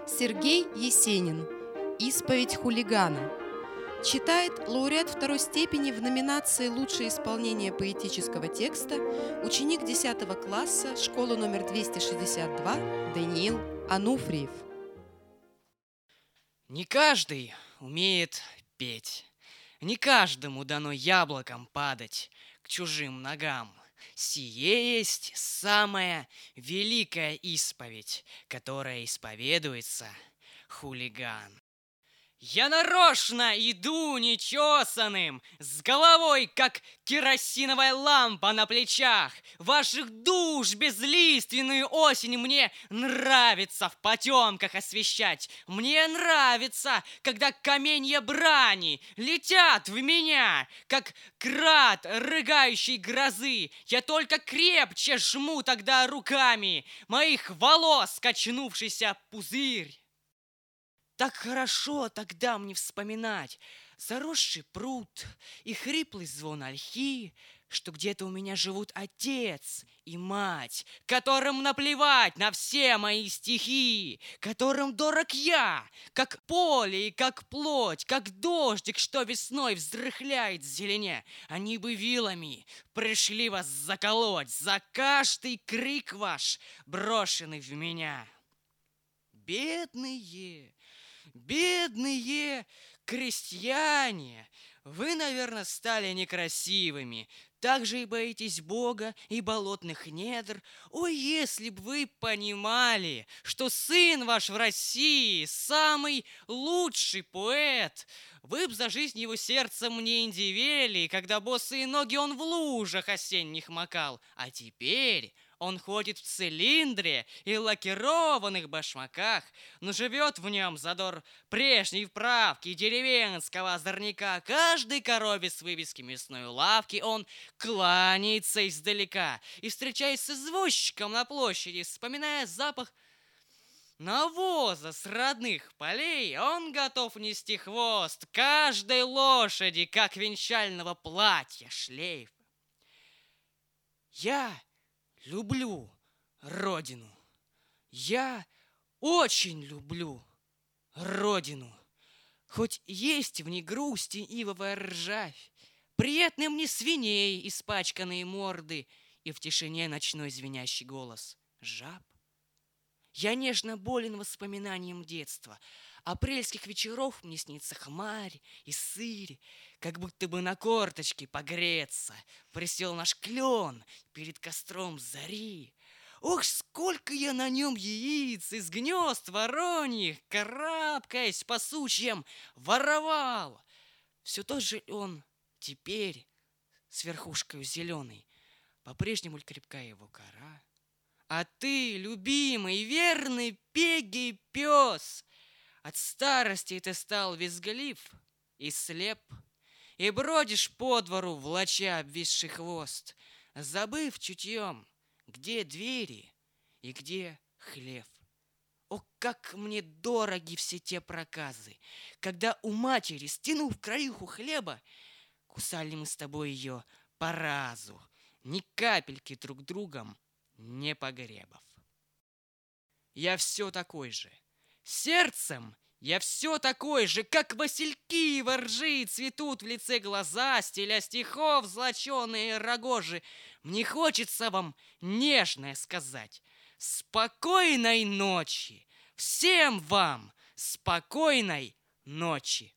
Сергей Есенин. «Исповедь хулигана». Читает лауреат второй степени в номинации «Лучшее исполнение поэтического текста», ученик 10 класса, школа номер 262, Даниил Ануфриев. Не каждый умеет петь, не каждому дано яблоком падать к чужим ногам. Сие есть самая великая исповедь, которая исповедуется хулиган. Я нарочно иду нечесанным, с головой, как керосиновая лампа на плечах. Ваших душ безлиственную осень мне нравится в потемках освещать. Мне нравится, когда каменья брани летят в меня, как град рыгающей грозы. Я только крепче жму тогда руками моих волос качнувшийся пузырь. Так хорошо тогда мне вспоминать заросший пруд и хриплый звон ольхи, что где-то у меня живут отец и мать, которым наплевать на все мои стихи, которым дорог я, как поле и как плоть, как дождик, что весной взрыхляет зелене. Они бы вилами пришли вас заколоть за каждый крик ваш, брошенный в меня. Бедные крестьяне, вы, наверное, стали некрасивыми, так же и боитесь Бога и болотных недр. Ой, если б вы понимали, что сын ваш в России самый лучший поэт, вы б за жизнь его сердцем не индивели, когда босые ноги он в лужах осенних макал, а теперь он ходит в цилиндре и лакированных башмаках, но живет в нем задор прежней вправки деревенского озорняка. Каждой корове с вывески мясной лавки он кланяется издалека и, встречаясь с извозчиком на площади, вспоминая запах навоза с родных полей, он готов нести хвост каждой лошади, как венчального платья шлейф. Я люблю Родину. Я очень люблю Родину. Хоть есть в ней грусть и ивовая ржавь, приятны мне свиней испачканные морды и в тишине ночной звенящий голос жаб. Я нежно болен воспоминанием детства. Апрельских вечеров мне снится хмарь и сырь, как будто бы на корточке погреться присел наш клен перед костром зари. Ох, сколько я на нем яиц из гнезд вороньих, карабкаясь по сучьям, воровал. Все тот же он теперь с верхушкой зеленой, по-прежнему крепка его кора. А ты, любимый, верный пегий пес, от старости ты стал визглив и слеп, и бродишь по двору, влача обвисший хвост, забыв чутьем, где двери и где хлев. О, как мне дороги все те проказы, когда у матери, стянув краюху хлеба, кусали мы с тобой ее по разу, ни капельки друг другом не погребов. Я все такой же. Сердцем я все такой же, как васильки во ржи цветут в лице глаза, стиля стихов злоченые рогожи. Мне хочется вам нежное сказать. Спокойной ночи! Всем вам спокойной ночи!